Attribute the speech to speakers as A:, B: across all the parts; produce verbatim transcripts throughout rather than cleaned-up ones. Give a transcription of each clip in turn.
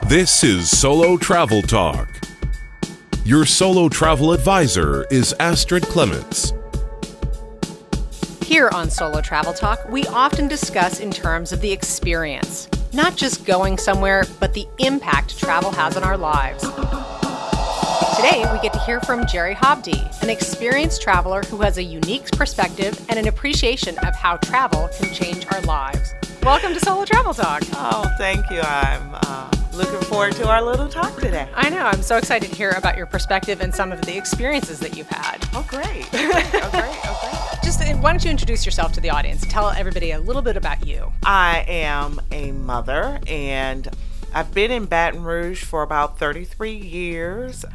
A: This is Solo Travel Talk. Your solo travel advisor is Astrid Clements.
B: Here on Solo Travel Talk, we often discuss in terms of the experience, not just going somewhere, but the impact travel has on our lives. Today, we get to hear from Jerry Hobdy, an experienced traveler who has a unique perspective and an appreciation of how travel can change our lives. Welcome to Solo Travel Talk.
C: Oh, thank you. I'm uh, looking forward to our little talk today.
B: I know. I'm so excited to hear about your perspective and some of the experiences that you've had.
C: Oh, great. oh, great. Oh, great.
B: Just why don't you introduce yourself to the audience? Tell everybody a little bit about you.
C: I am a mother, and I've been in Baton Rouge for about thirty-three years.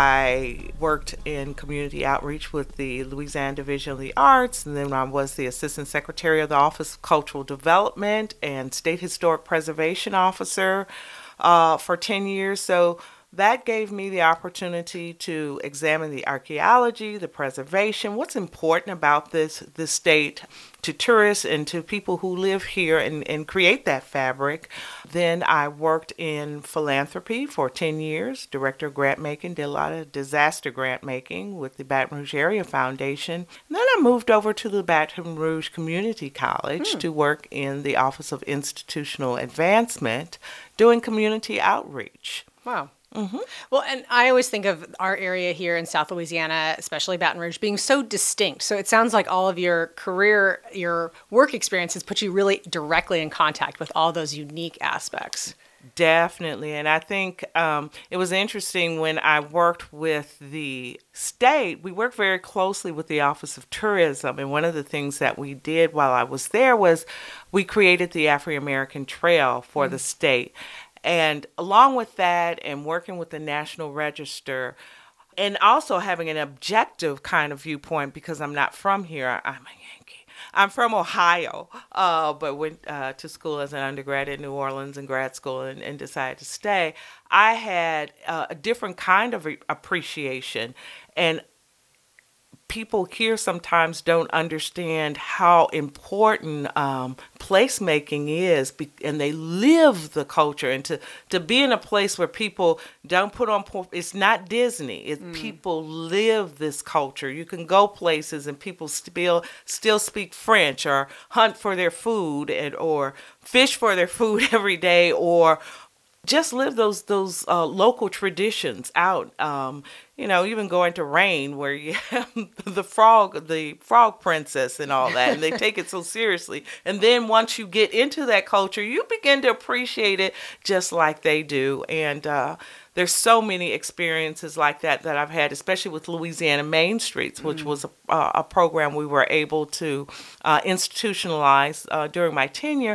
C: I worked in community outreach with the Louisiana Division of the Arts, and then I was the Assistant Secretary of the Office of Cultural Development and State Historic Preservation Officer uh, for ten years. So that gave me the opportunity to examine the archaeology, the preservation, what's important about this, this state to tourists and to people who live here and, and create that fabric. Then I worked in philanthropy for ten years, director of grant making, did a lot of disaster grant making with the Baton Rouge Area Foundation. And then I moved over to the Baton Rouge Community College hmm. to work in the Office of Institutional Advancement, doing community outreach.
B: Wow. Mm-hmm. Well, and I always think of our area here in South Louisiana, especially Baton Rouge, being so distinct. So it sounds like all of your career, your work experiences put you really directly in contact with all those unique aspects.
C: Definitely. And I think um, it was interesting when I worked with the state, we worked very closely with the Office of Tourism. And one of the things that we did while I was there was we created the African American Trail for mm-hmm. the state. And along with that and working with the National Register and also having an objective kind of viewpoint, because I'm not from here, I'm a Yankee. I'm from Ohio, uh, but went uh, to school as an undergrad in New Orleans and grad school and, and decided to stay. I had uh, a different kind of appreciation, and people here sometimes don't understand how important um, placemaking is, be- and they live the culture. And to, to be in a place where people don't put on, po- it's not Disney. It's mm. people live this culture. You can go places and people still still speak French or hunt for their food and or fish for their food every day, or just live those those uh, local traditions out. Um, you know, even going to Rain, where you have the frog, the frog princess, and all that, and they take it so seriously. And then once you get into that culture, you begin to appreciate it just like they do. And uh, there's so many experiences like that that I've had, especially with Louisiana Main Streets, which mm. was a, uh, a program we were able to uh, institutionalize uh, during my tenure.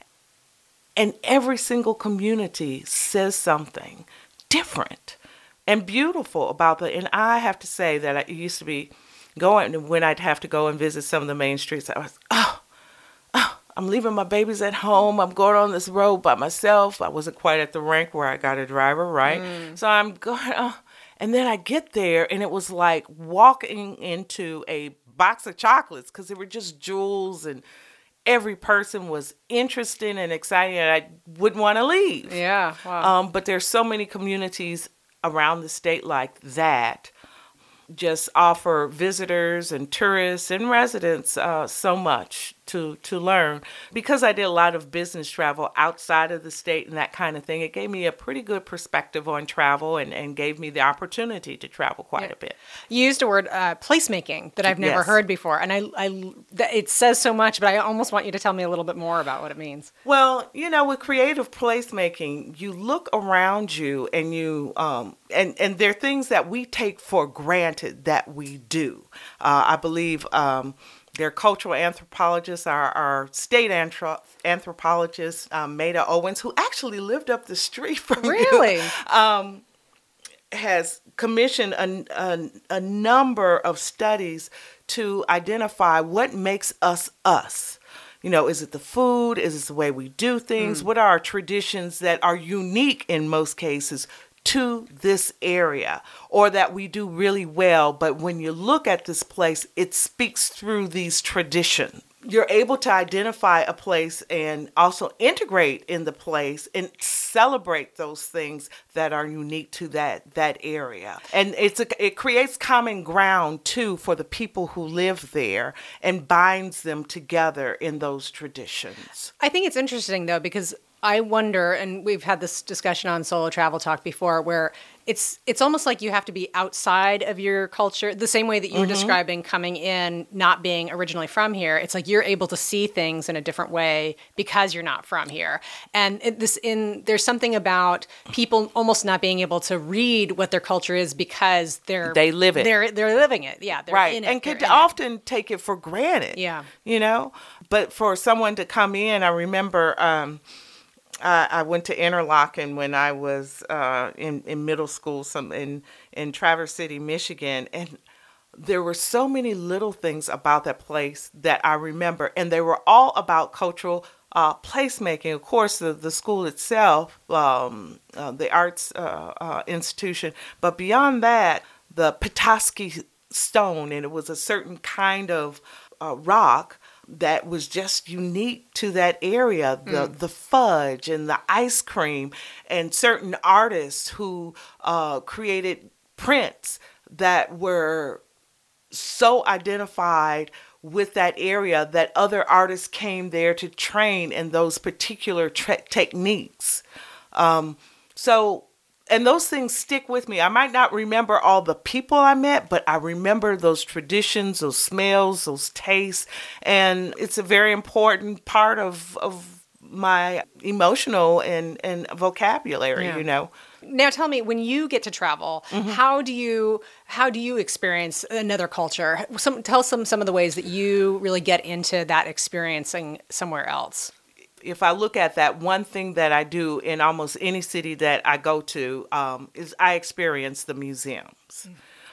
C: And every single community says something different and beautiful about the, and I have to say that I used to be going, when I'd have to go and visit some of the main streets, I was, oh, oh, I'm leaving my babies at home. I'm going on this road by myself. I wasn't quite at the rank where I got a driver, right? Mm. So I'm going, oh. And then I get there and it was like walking into a box of chocolates, because they were just jewels, and every person was interested and excited, and I wouldn't want to leave.
B: Yeah, wow.
C: Um, but there's so many communities around the state like that just offer visitors and tourists and residents uh, so much to to learn. Because I did a lot of business travel outside of the state and that kind of thing, it gave me a pretty good perspective on travel and, and gave me the opportunity to travel quite yeah. a bit.
B: You used a word, uh, placemaking, that I've never
C: yes.
B: heard before. And I, I, it says so much, but I almost want you to tell me a little bit more about what it means.
C: Well, you know, with creative placemaking, you look around you and you, um, and, and there are things that we take for granted that we do. Uh, I believe um, Their cultural anthropologists, our, our state anthrop- anthropologist, um, Maida Owens, who actually lived up the street from
B: really?
C: you, um, has commissioned a, a, a number of studies to identify what makes us us. You know, is it the food? Is it the way we do things? Mm. What are our traditions that are unique in most cases to this area, or that we do really well, but when you look at this place, it speaks through these traditions, you're able to identify a place and also integrate in the place and celebrate those things that are unique to that that area. And it's a, it creates common ground too for the people who live there and binds them together in those traditions.
B: I think it's interesting though, because I wonder, and we've had this discussion on Solo Travel Talk before, where it's it's almost like you have to be outside of your culture, the same way that you were mm-hmm. describing coming in, not being originally from here. It's like you're able to see things in a different way because you're not from here. And it, this in there's something about people almost not being able to read what their culture is because they're
C: they live it.
B: They're they're living it. Yeah, they're
C: right.
B: in it.
C: And could
B: they're
C: often
B: it.
C: take it for granted.
B: Yeah.
C: You know, but for someone to come in, I remember. Um, I, I went to Interlochen when I was uh, in, in middle school, some in, in Traverse City, Michigan, and there were so many little things about that place that I remember, and they were all about cultural uh, placemaking. Of course, the, the school itself, um, uh, the arts uh, uh, institution, but beyond that, the Petoskey stone, and it was a certain kind of uh, rock that was just unique to that area, the mm. the fudge and the ice cream, and certain artists who uh, created prints that were so identified with that area that other artists came there to train in those particular tre- techniques. Um, so And those things stick with me. I might not remember all the people I met, but I remember those traditions, those smells, those tastes. And it's a very important part of, of my emotional and, and vocabulary, yeah. you know.
B: Now tell me, when you get to travel, mm-hmm. how do you how do you experience another culture? Some, tell some some of the ways that you really get into that experiencing somewhere else.
C: If I look at that, one thing that I do in almost any city that I go to um, is I experience the museums. Mm.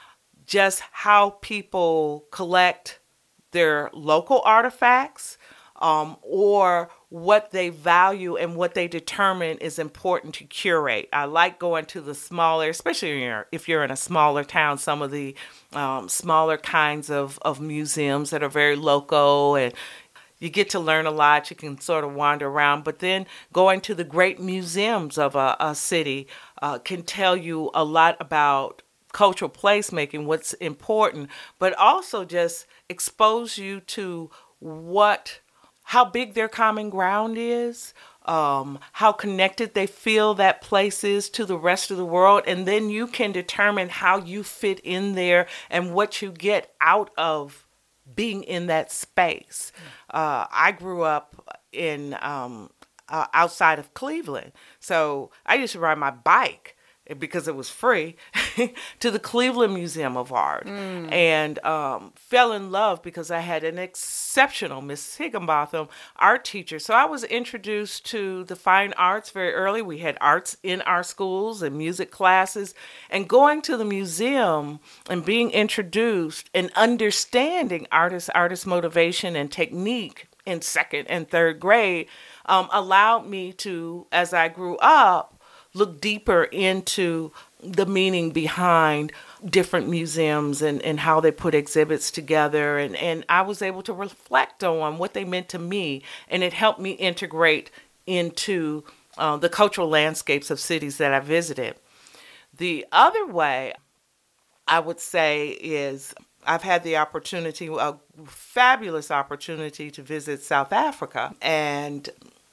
C: Just how people collect their local artifacts um, or what they value and what they determine is important to curate. I like going to the smaller, especially if you're in a smaller town, some of the um, smaller kinds of, of museums that are very local, and you get to learn a lot. You can sort of wander around, but then going to the great museums of a, a city uh, can tell you a lot about cultural placemaking, what's important, but also just expose you to what, how big their common ground is, um, how connected they feel that place is to the rest of the world, and then you can determine how you fit in there and what you get out of being in that space. Uh, I grew up in um, uh, outside of Cleveland, so I used to ride my bike because it was free to the Cleveland Museum of Art, mm. and um, fell in love because I had an exceptional Miss Higginbotham art teacher. So I was introduced to the fine arts very early. We had arts in our schools and music classes, and going to the museum and being introduced and understanding artist, artist motivation and technique in second and third grade um, allowed me to, as I grew up, look deeper into the meaning behind different museums and, and how they put exhibits together. And, and I was able to reflect on what they meant to me, and it helped me integrate into uh, the cultural landscapes of cities that I visited. The other way I would say is I've had the opportunity, a fabulous opportunity to visit South Africa, and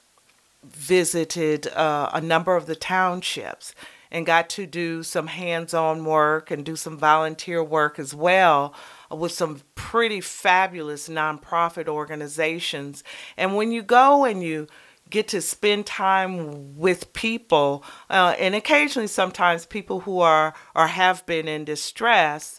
C: visited uh, a number of the townships and got to do some hands-on work and do some volunteer work as well with some pretty fabulous nonprofit organizations. And when you go and you get to spend time with people, uh, and occasionally sometimes people who are or have been in distress,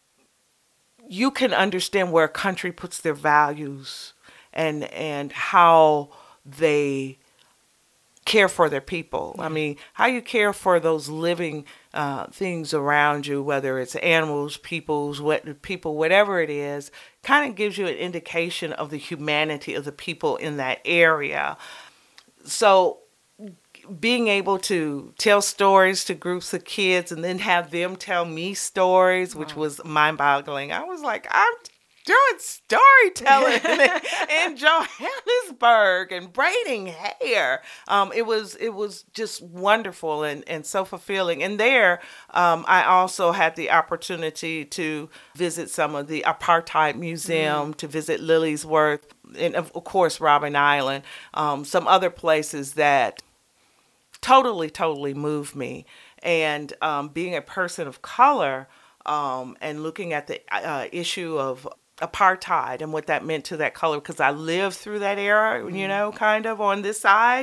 C: you can understand where a country puts their values and and how they care for their people. I mean, how you care for those living uh, things around you, whether it's animals, peoples, what people, whatever it is, kind of gives you an indication of the humanity of the people in that area. So being able to tell stories to groups of kids and then have them tell me stories, which wow. was mind-boggling. I was like, I'm doing storytelling in Johannesburg and braiding hair. Um, it was it was just wonderful and, and so fulfilling. And there, um, I also had the opportunity to visit some of the Apartheid Museum, mm. to visit Lilliesworth, and of course Robben Island, um, some other places that totally, totally moved me. And um, being a person of color um, and looking at the uh, issue of apartheid and what that meant to that color, because I lived through that era, mm-hmm. you know, kind of on this side,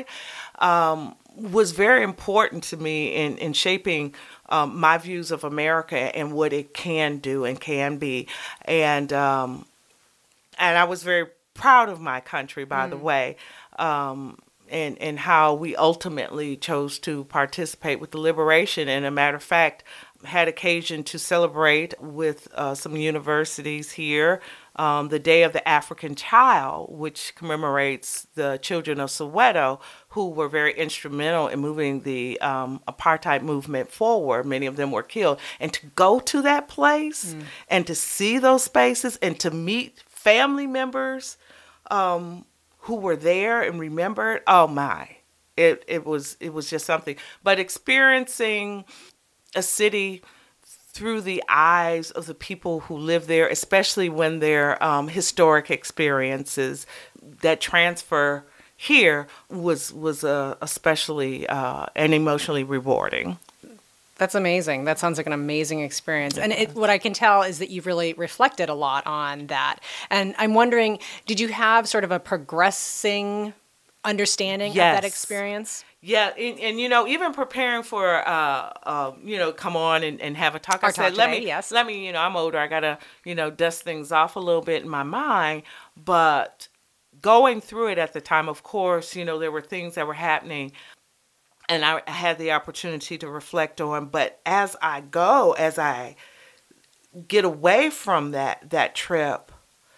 C: um, was very important to me in, in shaping um, my views of America and what it can do and can be. And um, and I was very proud of my country, by mm. the way. Um, And, and how we ultimately chose to participate with the liberation. And a matter of fact, had occasion to celebrate with uh, some universities here um, the Day of the African Child, which commemorates the children of Soweto who were very instrumental in moving the um, apartheid movement forward. Many of them were killed. And to go to that place mm. and to see those spaces and to meet family members um, who were there and remembered, oh my, it it was it was just something. But experiencing a city through the eyes of the people who live there, especially when they're um, historic experiences that transfer here, was was uh, especially uh, and emotionally rewarding.
B: That's amazing. That sounds like an amazing experience. And it, what I can tell is that you've really reflected a lot on that. And I'm wondering, did you have sort of a progressing understanding
C: yes.
B: of that experience?
C: Yeah. And, and, you know, even preparing for, uh, uh, you know, come on and, and have a talk.
B: Our
C: I said,
B: talk
C: let
B: today,
C: me,
B: yes.
C: let me, you know, I'm older. I got to, you know, dust things off a little bit in my mind. But going through it at the time, of course, you know, there were things that were happening and I had the opportunity to reflect on. But as I go, as I get away from that that trip,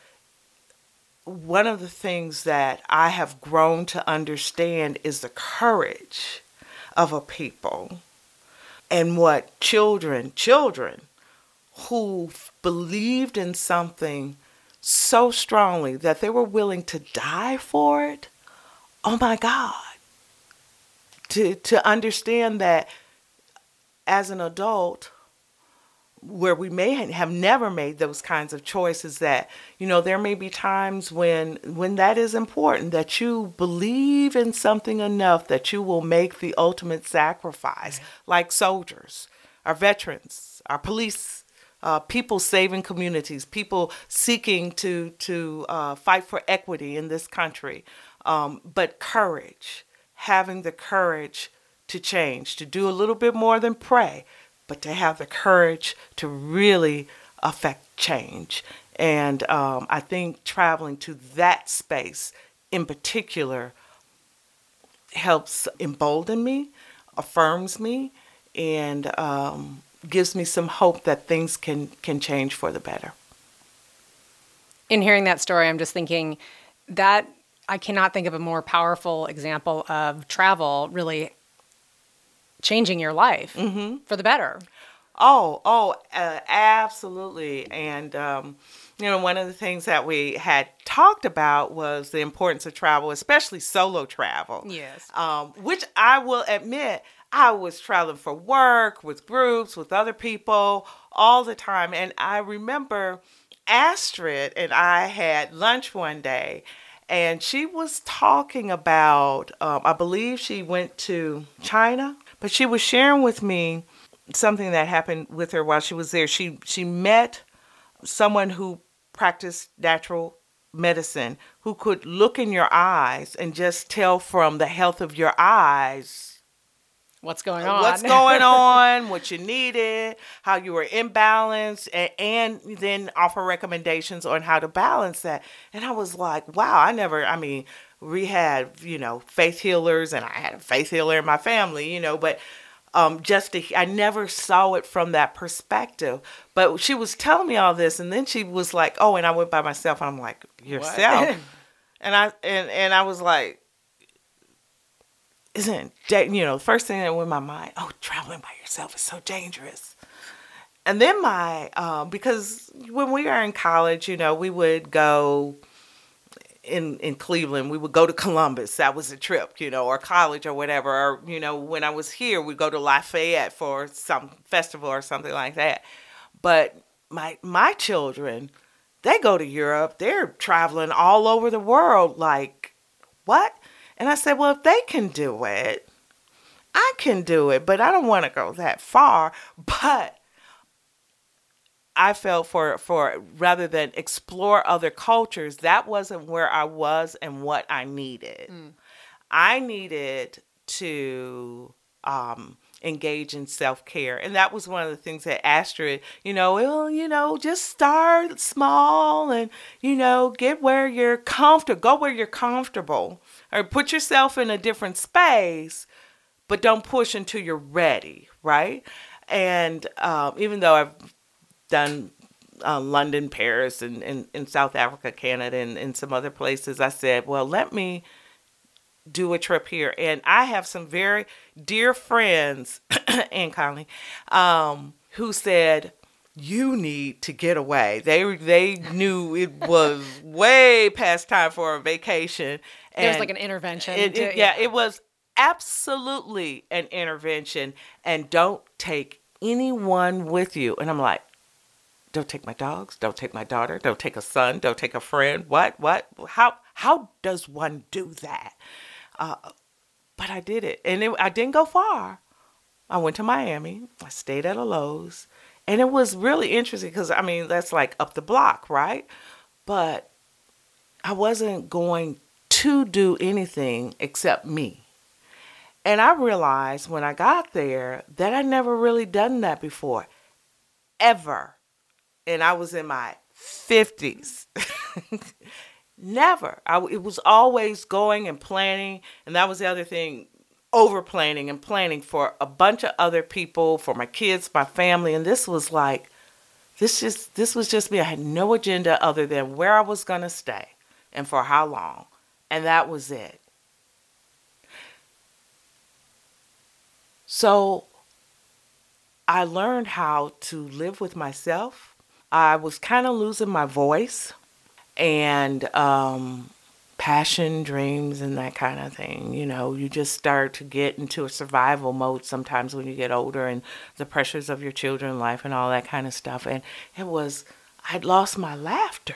C: one of the things that I have grown to understand is the courage of a people and what children, children who believed in something so strongly that they were willing to die for it. Oh my God. To to understand that as an adult, where we may have never made those kinds of choices, that, you know, there may be times when when that is important, that you believe in something enough that you will make the ultimate sacrifice, right. Like soldiers, our veterans, our police, uh, people saving communities, people seeking to, to uh, fight for equity in this country, um, but courage. Having the courage to change, to do a little bit more than pray, but to have the courage to really affect change. And um, I think traveling to that space in particular helps embolden me, affirms me, and um, gives me some hope that things can, can change for the better.
B: In hearing that story, I'm just thinking that I cannot think of a more powerful example of travel really changing your life mm-hmm. for the better.
C: Oh, oh, uh, absolutely. And, um, you know, one of the things that we had talked about was the importance of travel, especially solo travel.
B: Yes.
C: Um, which I will admit, I was traveling for work, with groups, with other people all the time. And I remember Astrid and I had lunch one day. And she was talking about, um, I believe she went to China, but she was sharing with me something that happened with her while she was there. She she met someone who practiced natural medicine, who could look in your eyes and just tell from the health of your eyes
B: what's going on,
C: what's going on, what you needed, how you were imbalanced, and, and then offer recommendations on how to balance that. And I was like, wow, I never, I mean, we had, you know, faith healers, and I had a faith healer in my family, you know, but um, just to, I never saw it from that perspective. But she was telling me all this, and then she was like, oh, and I went by myself, and I'm like, yourself? and I and, and I was like, isn't, you know, the first thing that went in my mind, oh, traveling by yourself is so dangerous. And then my, um, because when we were in college, you know, we would go in, in Cleveland, we would go to Columbus. That was a trip, you know, or college or whatever. Or, you know, when I was here, we'd go to Lafayette for some festival or something like that. But my my children, they go to Europe. They're traveling all over the world. Like, what? And I said, well, if they can do it, I can do it. But I don't want to go that far. But I felt for, for rather than explore other cultures, that wasn't where I was and what I needed. Mm. I needed to um, engage in self-care. And that was one of the things that Astrid, you know, well, you know, just start small and, you know, get where you're comfortable, go where you're comfortable, or put yourself in a different space, but don't push until you're ready, right? And um, even though I've done uh, London, Paris, and in, in South Africa, Canada, and, and some other places, I said, well, let me do a trip here. And I have some very dear friends, Ann Conley, um, who said, you need to get away. They they knew it was way past time for a vacation. And
B: There's like an intervention.
C: It, it, yeah, it was absolutely an intervention. And don't take anyone with you. And I'm like, don't take my dogs, don't take my daughter, don't take a son, don't take a friend. What, what, how, how does one do that? Uh, but I did it. And it, I didn't go far. I went to Miami. I stayed at a Lowe's. And it was really interesting because, I mean, that's like up the block, right? But I wasn't going to do anything except me. And I realized when I got there that I'd never really done that before, ever. And I was in my fifties. Never. I, it was always going and planning. And that was the other thing, over planning and planning for a bunch of other people, for my kids, my family. And this was like, this just, this was just me. I had no agenda other than where I was going to stay and for how long. And that was it. So I learned how to live with myself. I was kind of losing my voice and um, passion, dreams, and that kind of thing. You know, you just start to get into a survival mode sometimes when you get older and the pressures of your children life and all that kind of stuff. And it was, I'd lost my laughter.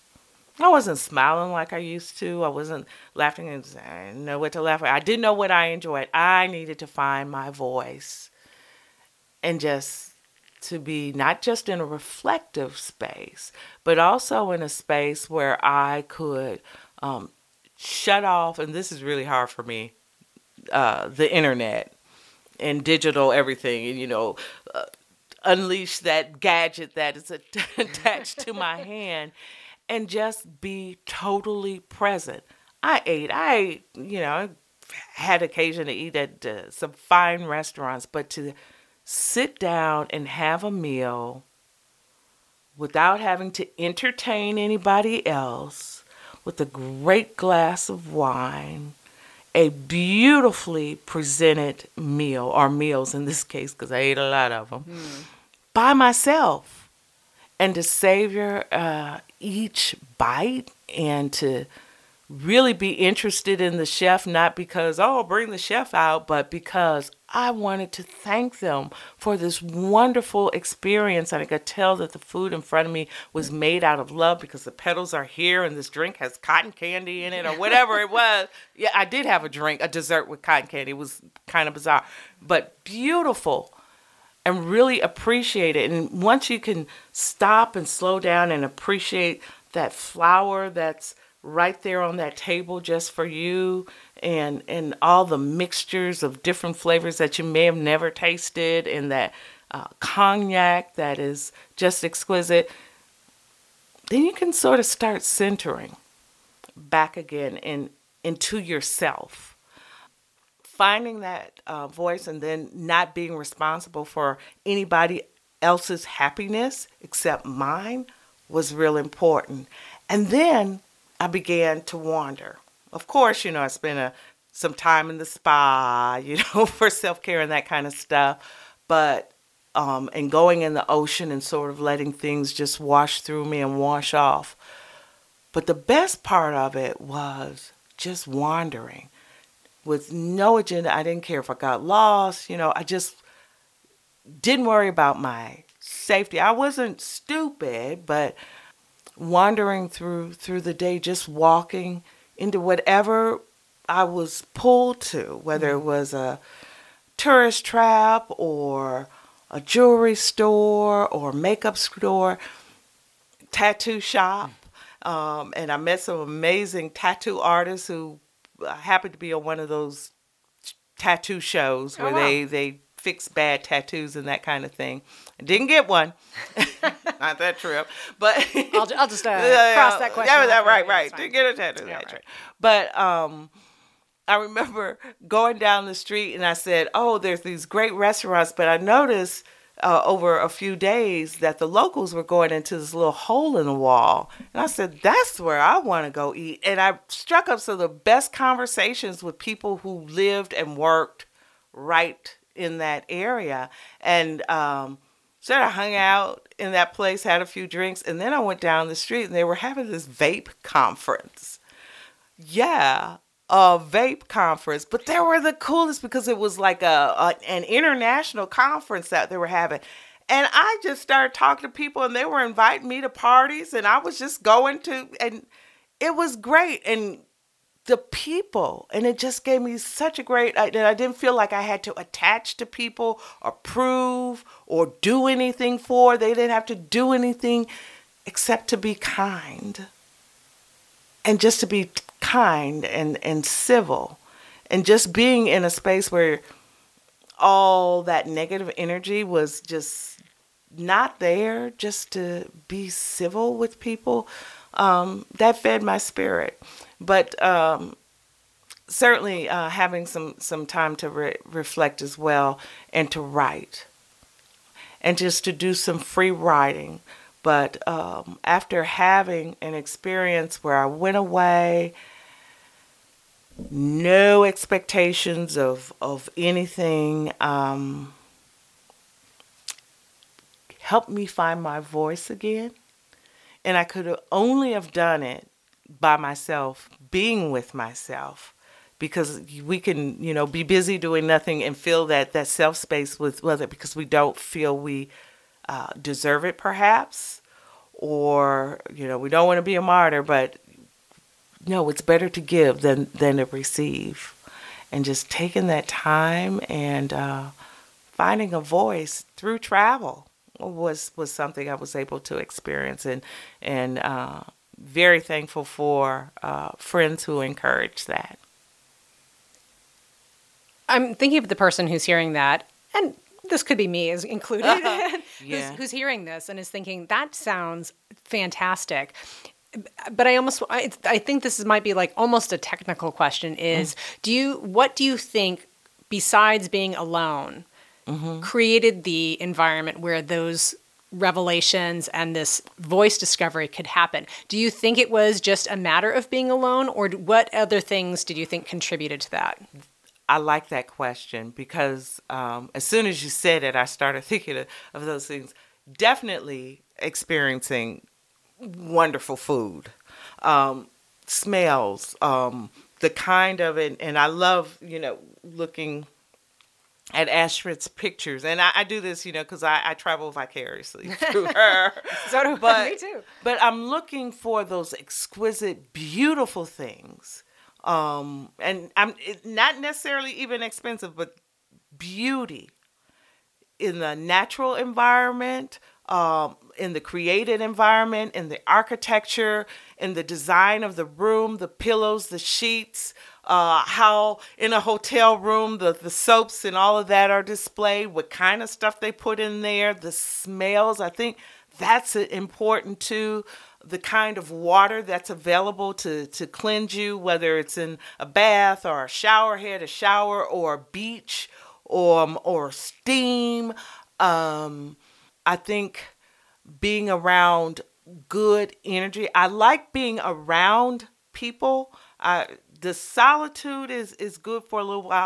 C: I wasn't smiling like I used to. I wasn't laughing and I didn't know what to laugh at. I didn't know what I enjoyed. I needed to find my voice and just to be not just in a reflective space, but also in a space where I could um, shut off, and this is really hard for me, uh, the internet and digital everything, and, you know, uh, unleash that gadget that is attached to my hand and just be totally present. I ate, I ate, you know, had occasion to eat at uh, some fine restaurants, but to sit down and have a meal without having to entertain anybody else, with a great glass of wine, a beautifully presented meal, or meals in this case, because I ate a lot of them, mm. by myself, and to savor uh, each bite and to really be interested in the chef, not because, oh, bring the chef out, but because I wanted to thank them for this wonderful experience. And I could tell that the food in front of me was made out of love because the petals are here and this drink has cotton candy in it or whatever it was. Yeah, I did have a drink, a dessert with cotton candy. It was kind of bizarre, but beautiful and really appreciate it. And once you can stop and slow down and appreciate that flower that's right there on that table just for you, and and all the mixtures of different flavors that you may have never tasted, and that uh, cognac that is just exquisite, then you can sort of start centering back again in, into yourself. Finding that uh, voice and then not being responsible for anybody else's happiness except mine was real important. And then I began to wander. Of course, you know, I spent a, some time in the spa, you know, for self-care and that kind of stuff. But um, and going in the ocean and sort of letting things just wash through me and wash off. But the best part of it was just wandering with no agenda. I didn't care if I got lost. You know, I just didn't worry about my safety. I wasn't stupid, but wandering through through the day, just walking into whatever I was pulled to, whether it was a tourist trap or a jewelry store or makeup store, tattoo shop. Um, and I met some amazing tattoo artists who happened to be on one of those tattoo shows where oh, wow. they, they fix bad tattoos and that kind of thing. I didn't get one. Not that trip. But
B: I'll, I'll just uh, cross that question.
C: Yeah, that, right, right. Didn't get a tattoo. Yeah, that right. trip. But um, I remember going down the street and I said, oh, there's these great restaurants. But I noticed uh, over a few days that the locals were going into this little hole in the wall. And I said, that's where I want to go eat. And I struck up some of the best conversations with people who lived and worked right in that area. And um, so I hung out in that place, had a few drinks, and then I went down the street and they were having this vape conference. Yeah, a vape conference. But they were the coolest because it was like a, a an international conference that they were having. And I just started talking to people and they were inviting me to parties and I was just going to, and it was great. And the people, and it just gave me such a great, and I didn't feel like I had to attach to people or prove or do anything for. They didn't have to do anything except to be kind. And just to be kind and, and civil. And just being in a space where all that negative energy was just not there, just to be civil with people, um, that fed my spirit. But um, certainly uh, having some, some time to re- reflect as well and to write and just to do some free writing. But um, after having an experience where I went away, no expectations of, of anything, um, helped me find my voice again. And I could have only have done it by myself, being with myself, because we can, you know, be busy doing nothing and fill that, that self space with, with it because we don't feel we uh, deserve it perhaps, or, you know, we don't want to be a martyr, but no, it's better to give than, than to receive. And just taking that time and uh, finding a voice through travel was, was something I was able to experience, and, and, uh, very thankful for uh, friends who encourage that.
B: I'm thinking of the person who's hearing that, and this could be me as included, uh-huh. yeah. who's, who's hearing this and is thinking, that sounds fantastic. But I almost, I, I think this might be like almost a technical question is, mm. do you, what do you think, besides being alone, mm-hmm. created the environment where those revelations and this voice discovery could happen? Do you think it was just a matter of being alone, or what other things did you think contributed to that?
C: I like that question because um, as soon as you said it, I started thinking of, of those things. Definitely experiencing wonderful food, um, smells, um, the kind of, and, and I love, you know, looking at Astrid's pictures. And I, I do this, you know, because I, I travel vicariously through her.
B: So do
C: but,
B: me too.
C: But I'm looking for those exquisite, beautiful things. Um, and I'm it, not necessarily even expensive, but beauty in the natural environment, um, in the created environment, in the architecture, in the design of the room, the pillows, the sheets, Uh, how in a hotel room, the, the soaps and all of that are displayed, what kind of stuff they put in there, the smells. I think that's important too. The kind of water that's available to, to cleanse you, whether it's in a bath or a shower head, a shower, or a beach, or, or steam. Um, I think being around good energy. I like being around people. I The solitude is, is good for a little while,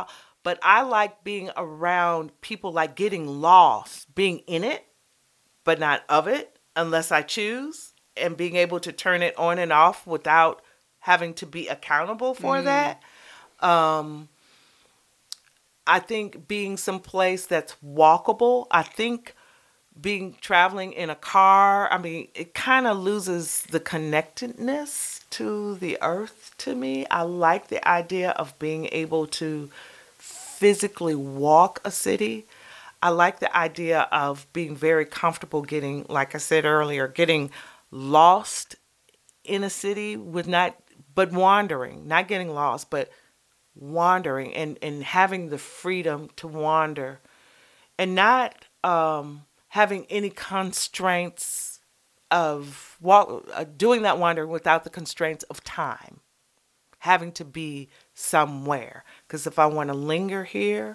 C: but I like being around people, like getting lost, being in it, but not of it unless I choose, and being able to turn it on and off without having to be accountable for mm. that. Um, I think being someplace that's walkable. I think being traveling in a car, I mean, it kind of loses the connectedness to the earth to me. I like the idea of being able to physically walk a city. I like the idea of being very comfortable getting, like I said earlier, getting lost in a city with not, but wandering, not getting lost, but wandering and, and having the freedom to wander and not um, having any constraints of walk, uh, doing that wandering without the constraints of time, having to be somewhere. Because if I want to linger here,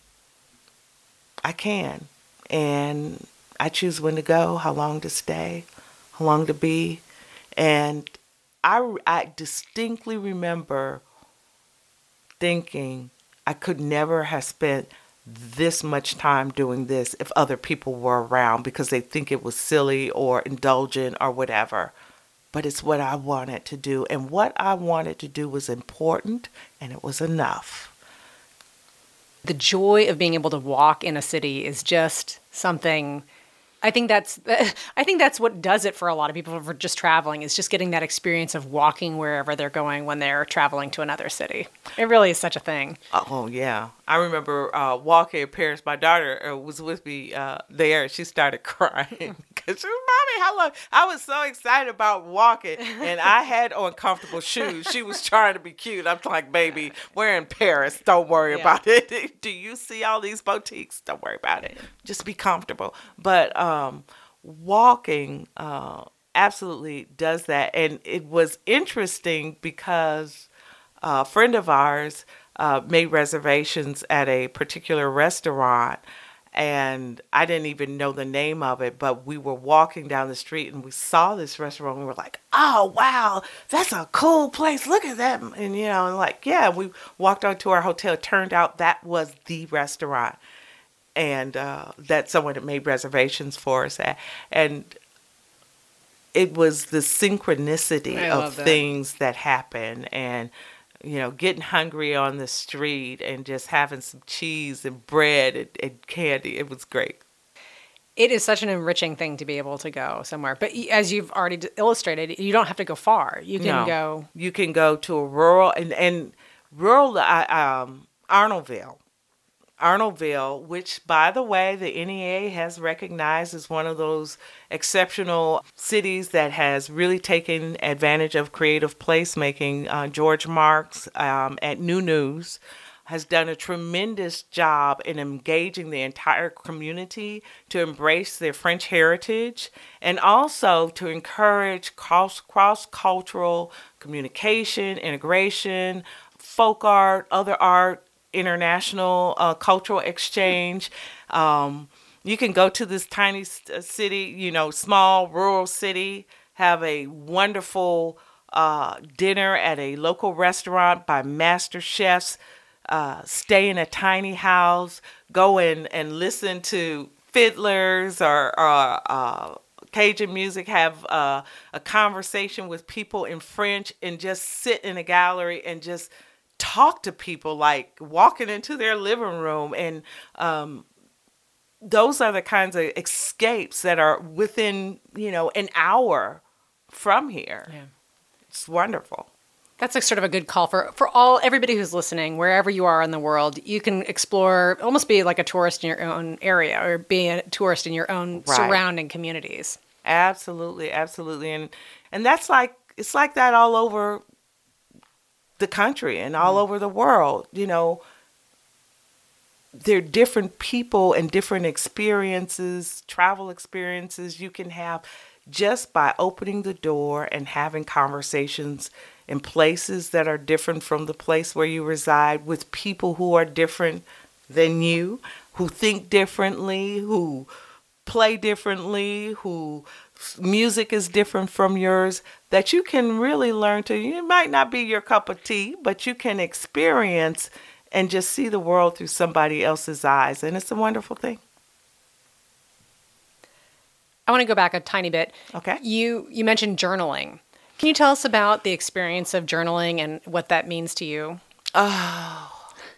C: I can. And I choose when to go, how long to stay, how long to be. And I, I distinctly remember thinking I could never have spent this much time doing this if other people were around because they think it was silly or indulgent or whatever. But it's what I wanted to do. And what I wanted to do was important, and it was enough.
B: The joy of being able to walk in a city is just something. I think that's I think that's what does it for a lot of people for just traveling, is just getting that experience of walking wherever they're going when they're traveling to another city. It really is such a thing.
C: Oh, yeah. I remember uh, walking in Paris. My daughter uh, was with me uh, there. She started crying because she was, Mommy, how long? I was so excited about walking, and I had on comfortable shoes. She was trying to be cute. I'm like, baby, we're in Paris. Don't worry yeah. about it. Do you see all these boutiques? Don't worry about it. Just be comfortable. But um, walking uh, absolutely does that. And it was interesting because a friend of ours uh, made reservations at a particular restaurant, and I didn't even know the name of it, but we were walking down the street and we saw this restaurant and we were like, oh, wow, that's a cool place. Look at that. And, you know, and like, yeah, we walked on to our hotel. It turned out that was the restaurant, and uh, that someone had made reservations for us at. And it was the synchronicity
B: I
C: of
B: that.
C: things that happen, and you know, getting hungry on the street and just having some cheese and bread and, and candy. It was great.
B: It is such an enriching thing to be able to go somewhere. But as you've already illustrated, you don't have to go far. You can
C: no,
B: go.
C: You can go to a rural, and, and rural, um, Arnoldville. Arnoldville, which, by the way, the N E A has recognized as one of those exceptional cities that has really taken advantage of creative placemaking. Uh, George Marks um, at New News has done a tremendous job in engaging the entire community to embrace their French heritage and also to encourage cross, cross-cultural communication, integration, folk art, other art, international uh, cultural exchange. Um, you can go to this tiny city, you know, small rural city, have a wonderful uh, dinner at a local restaurant by master chefs, uh, stay in a tiny house, go in and listen to fiddlers or, or uh, Cajun music, have uh, a conversation with people in French, and just sit in a gallery and just talk to people, like walking into their living room. And um, those are the kinds of escapes that are within, you know, an hour from here.
B: Yeah.
C: It's wonderful.
B: That's like sort of a good call for, for all everybody who's listening, wherever you are in the world. You can explore, almost be like a tourist in your own area, or be a tourist in your own
C: right.
B: surrounding communities.
C: Absolutely, absolutely. And and that's like, it's like that all over the country and all mm. over the world. You know, there are different people and different experiences, travel experiences you can have just by opening the door and having conversations in places that are different from the place where you reside, with people who are different than you, who think differently, who play differently, who music is different from yours, that you can really learn to. It might not be your cup of tea, but you can experience and just see the world through somebody else's eyes. And it's a wonderful thing.
B: I want to go back a tiny bit.
C: Okay.
B: You you mentioned journaling. Can you tell us about the experience of journaling and what that means to you?
C: Oh.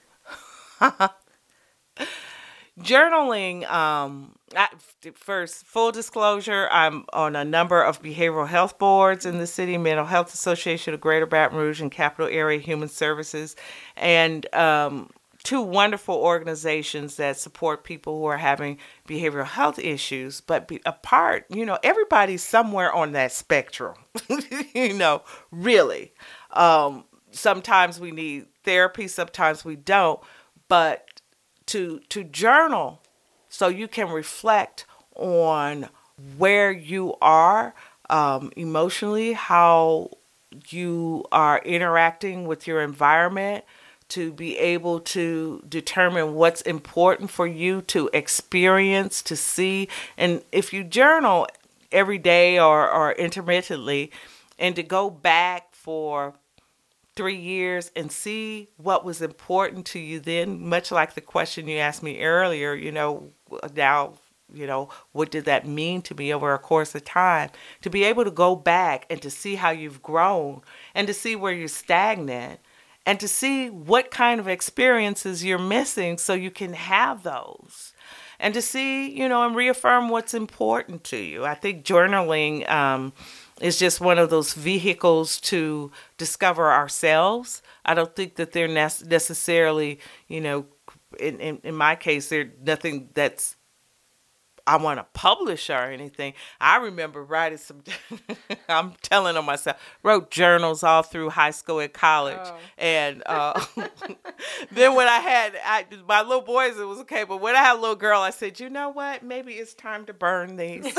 C: Journaling, um, I, first, full disclosure, I'm on a number of behavioral health boards in the city, Mental Health Association of Greater Baton Rouge and Capital Area Human Services, and um, two wonderful organizations that support people who are having behavioral health issues. But be, apart, you know, everybody's somewhere on that spectrum, you know, really. Um, sometimes we need therapy, sometimes we don't, but to to journal so you can reflect on where you are um, emotionally, how you are interacting with your environment, to be able to determine what's important for you to experience, to see. And if you journal every day or, or intermittently, and to go back for three years and see what was important to you then, much like the question you asked me earlier, you know, now, you know, what did that mean to me over a course of time? To be able to go back and to see how you've grown and to see where you're stagnant and to see what kind of experiences you're missing so you can have those. And to see, you know, and reaffirm what's important to you. I think journaling um, is just one of those vehicles to discover ourselves. I don't think that they're ne- necessarily, you know, in, in, in my case, there's nothing that's I want to publish or anything. I remember writing some, I'm telling on myself, wrote journals all through high school and college. Oh. And uh, then when I had I, my little boys, it was okay. But when I had a little girl, I said, you know what? Maybe it's time to burn these.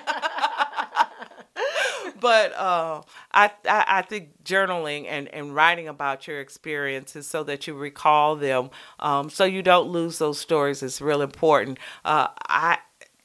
C: But uh, I, I I think journaling and, and writing about your experiences so that you recall them, um, so you don't lose those stories is real important. Uh, I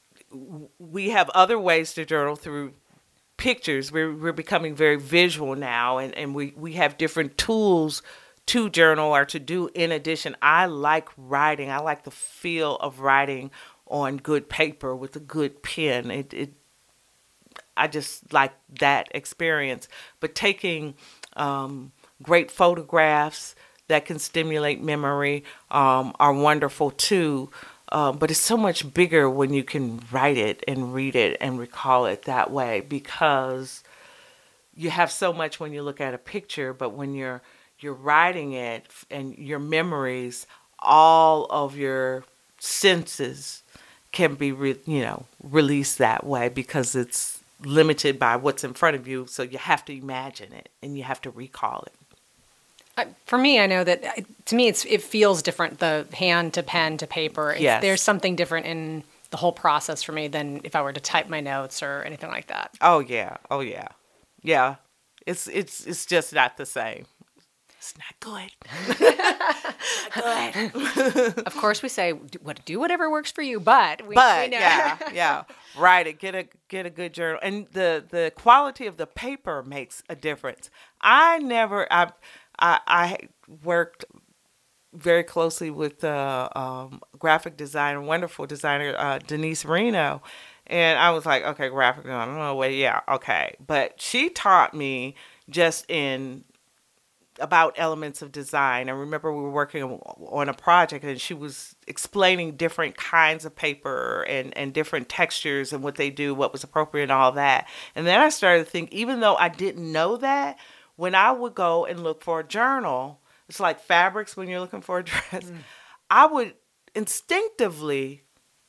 C: we have other ways to journal through pictures. We're we're becoming very visual now, and, and we, we have different tools to journal or to do in addition. I like writing. I like the feel of writing on good paper with a good pen. It it I just like that experience. But taking um, great photographs that can stimulate memory um, are wonderful too. Um, but it's so much bigger when you can write it and read it and recall it that way, because you have so much when you look at a picture, but when you're you're writing it and your memories, all of your senses can be re- you know released that way because it's limited by what's in front of you. So you have to imagine it and you have to recall it.
B: Uh, for me, I know that uh, to me, it's it feels different, the hand to pen to paper. It's,
C: yes.
B: There's something different in the whole process for me than if I were to type my notes or anything like that.
C: Oh, yeah. Oh, yeah. Yeah. It's it's it's just not the same. It's not good. not good.
B: Of course, we say do, what, do whatever works for you, but we,
C: but
B: we know.
C: yeah, yeah, write it. Get a get a good journal, and the the quality of the paper makes a difference. I never I I, I worked very closely with the uh, um, graphic designer, wonderful designer uh, Denise Reno, and I was like, okay, graphic. I don't know, well, yeah, okay, but she taught me just in. about elements of design. I remember we were working on a project and she was explaining different kinds of paper and, and different textures and what they do, what was appropriate and all that. And then I started to think, even though I didn't know that, when I would go and look for a journal, it's like fabrics when you're looking for a dress, mm. I would instinctively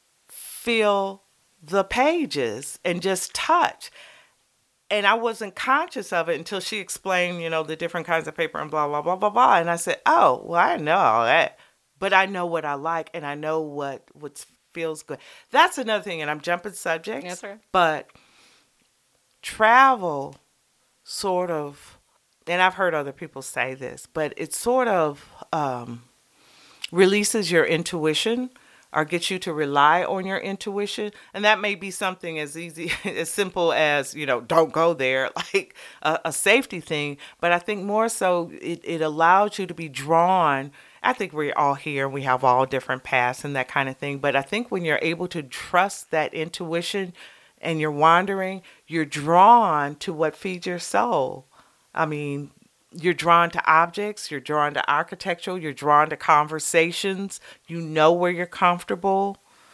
C: feel the pages and just touch. And I wasn't conscious of it until she explained, you know, the different kinds of paper and blah, blah, blah, blah, blah. And I said, oh, well, I know all that. But I know what I like and I know what, what feels good. That's another thing. And I'm jumping subjects.
B: Yes, sir.
C: But travel sort of, and I've heard other people say this, but it sort of um, releases your intuition or get you to rely on your intuition. And that may be something as easy, as simple as, you know, don't go there, like a, a safety thing. But I think more so it, it allows you to be drawn. I think we're all here. We have all different paths and that kind of thing. But I think when you're able to trust that intuition and you're wandering, you're drawn to what feeds your soul. I mean, you're drawn to objects, you're drawn to architecture, you're drawn to conversations, you know where you're comfortable.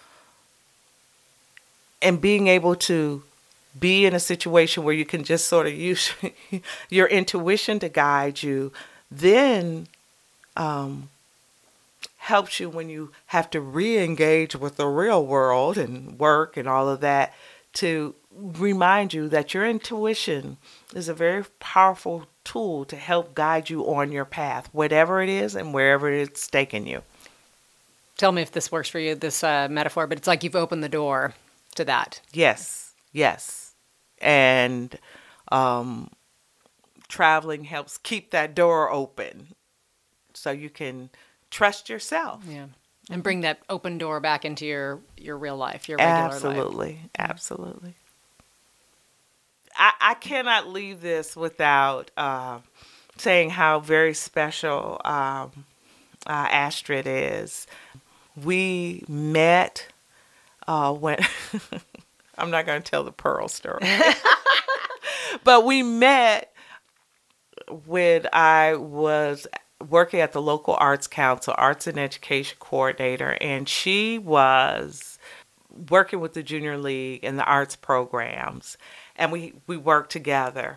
C: And being able to be in a situation where you can just sort of use your intuition to guide you, then um, helps you when you have to re-engage with the real world and work and all of that, to remind you that your intuition is a very powerful tool to help guide you on your path, whatever it is and wherever it's taking you.
B: Tell me if this works for you, this uh, metaphor, but it's like you've opened the door to that.
C: Yes, yes. And um, traveling helps keep that door open so you can trust yourself.
B: Yeah. And bring that open door back into your, your real life, your regular
C: absolutely,
B: life.
C: Absolutely, absolutely. I, I cannot leave this without uh, saying how very special um, uh, Astrid is. We met uh, when, I'm not going to tell the Pearl story, but we met when I was working at the local arts council, arts and education coordinator, and she was working with the Junior League and the arts programs. And we, we worked together,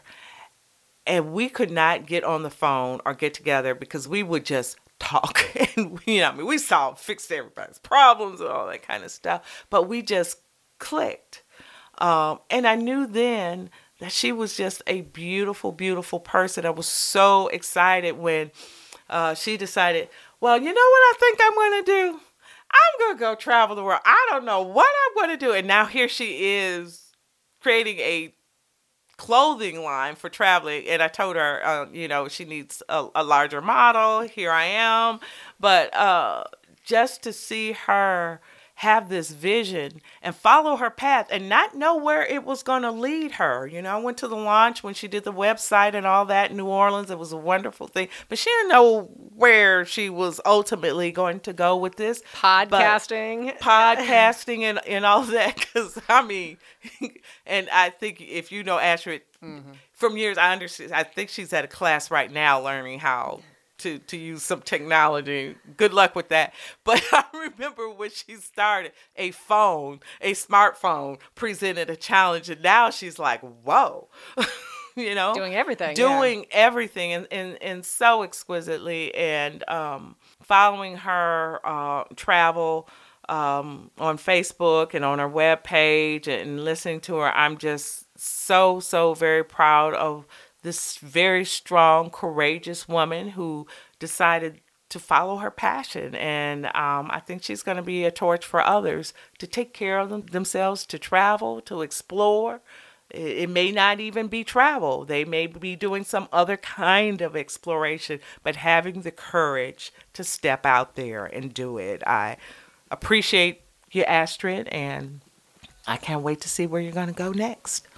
C: and we could not get on the phone or get together because we would just talk. And, you know, I mean, we solved, fixed everybody's problems and all that kind of stuff, but we just clicked. Um, and I knew then that she was just a beautiful, beautiful person. I was so excited when uh, she decided, well, you know what I think I'm going to do? I'm going to go travel the world. I don't know what I'm going to do. And now here she is, creating a clothing line for traveling. And I told her, uh, you know, she needs a, a larger model. Here I am. But uh, just to see her have this vision and follow her path and not know where it was going to lead her. You know, I went to the launch when she did the website and all that in New Orleans. It was a wonderful thing. But she didn't know where she was ultimately going to go with this.
B: Podcasting.
C: But podcasting and, and all that. Because, I mean, and I think if you know Astrid mm-hmm. from years, I understand. I think she's at a class right now learning how to, to use some technology. Good luck with that. But I remember when she started, a phone, a smartphone presented a challenge. And now she's like, whoa, you know,
B: doing everything,
C: doing
B: yeah.
C: everything and, and, and so exquisitely. And um, following her uh, travel um, on Facebook and on her webpage and listening to her, I'm just so, so very proud of this very strong, courageous woman who decided to follow her passion. And um, I think she's going to be a torch for others to take care of them, themselves, to travel, to explore. It, it may not even be travel. They may be doing some other kind of exploration, but having the courage to step out there and do it. I appreciate you, Astrid, and I can't wait to see where you're going to go next.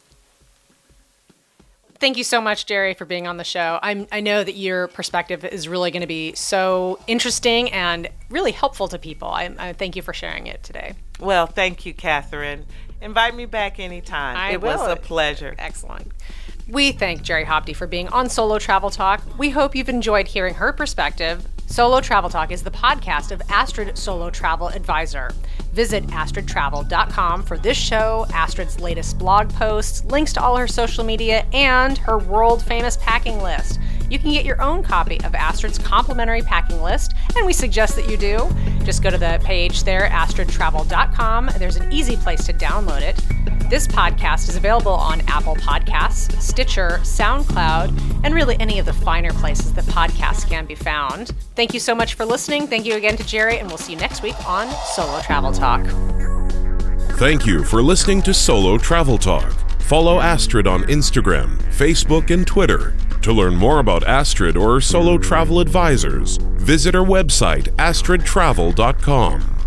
B: Thank you so much, Jerry, for being on the show. I'm, I know that your perspective is really going to be so interesting and really helpful to people. I, I thank you for sharing it today.
C: Well, thank you, Catherine. Invite me back anytime.
B: I
C: it
B: will.
C: was a pleasure.
B: Excellent. We thank Jerry Hopte for being on Solo Travel Talk. We hope you've enjoyed hearing her perspective. Solo Travel Talk is the podcast of Astrid Solo Travel Advisor. Visit astrid travel dot com for this show, Astrid's latest blog posts, links to all her social media, and her world-famous packing list. You can get your own copy of Astrid's complimentary packing list, and we suggest that you do. Just go to the page there, astrid travel dot com. There's an easy place to download it. This podcast is available on Apple Podcasts, Stitcher, SoundCloud, and really any of the finer places that podcasts can be found. Thank you so much for listening. Thank you again to Jerry, and we'll see you next week on Solo Travel Talk.
A: Thank you for listening to Solo Travel Talk. Follow Astrid on Instagram, Facebook, and Twitter. To learn more about Astrid or Solo Travel Advisors, visit our website, astrid travel dot com.